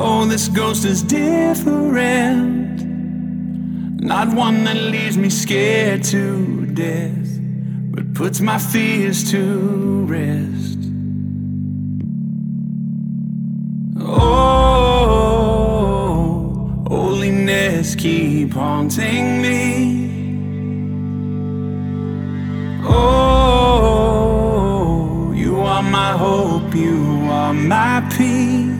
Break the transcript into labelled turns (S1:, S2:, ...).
S1: Oh, this ghost is different, not one that leaves me scared to death, but puts my fears to rest. Oh, holiness, keep haunting me. Oh, you are my hope, you are my peace.